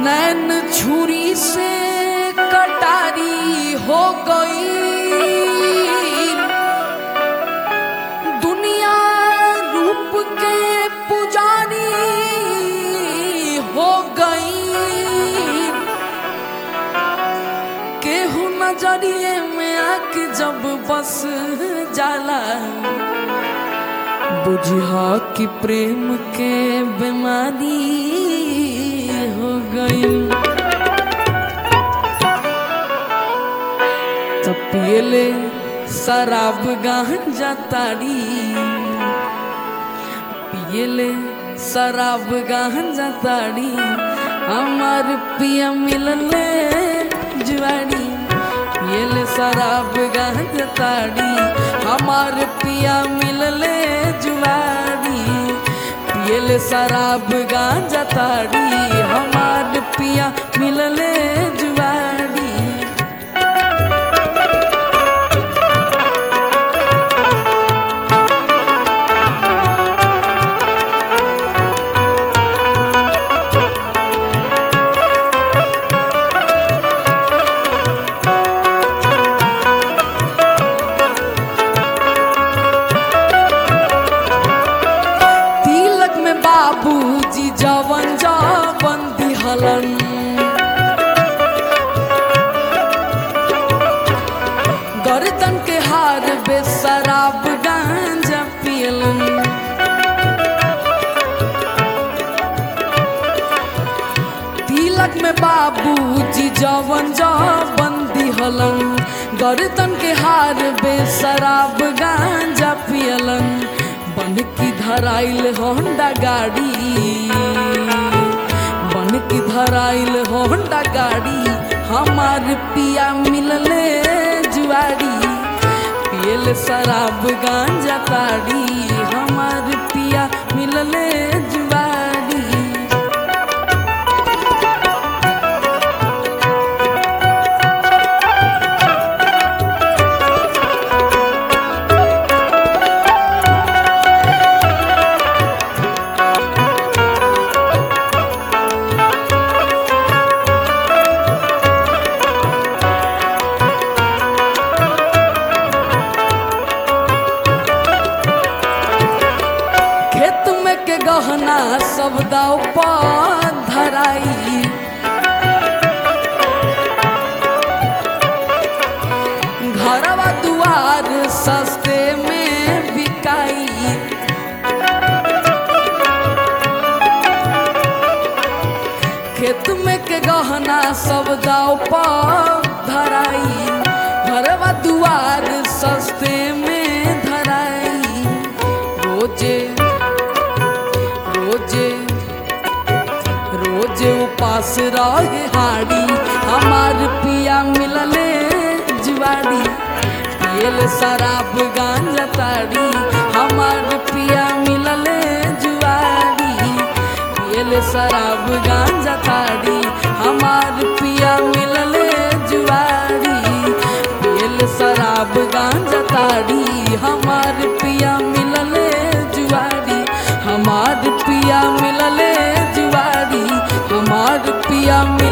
नैन छुरी से कटारी हो गई, दुनिया रूप के पुजारी हो गई। केहू नजरिए में आके जब बस जाला, बुझा कि प्रेम के बीमारी हो गई। तब पियले शराब गांजा ताड़ी, पियले शराब गांजा ताड़ी, हमार पिया मिलले जुआरी। पियले शराब गांजा ताड़ी, हमार पिया मिलले जुआरी। पियले शराब गांजा ताड़ी, हमार पिया मिलले जुआरी। बाबूजी जवन जवन दिहलन, गर्दन के हार बे शराब गांजा पियलन। तिलक में बाबूजी जवन जवन दिहलन, गर्दन के हार बे शराब गांजा पियलन। बन की धराइल होंडा गाड़ी, बन की धराइल होंडा गाड़ी, हमार पिया मिलले जुआरी। पियल शराब गांजा ताड़ी, हमार पिया मिलले जुआरी। गहना सब दाव पर धराई, घरवा दुआर सस्ते में बिकाई। खेत में के गहना सब दाव पर धराई, घरवा दुआर सस्ते में धराई। रोजे रोजे उपास रहे हाड़ी, हमार पिया मिलले जुआरी। पियल शराब गांजा ताड़ी, हमार पिया मिलले जुआरी। पियल शराब गांजा ताड़ी, हमार पिया मिलले जुआरी। पियल शराब गांजा ताड़ी, हमार पिया मिलले जुआरी। हमार पिया मिलले जुआरी, हमार पिया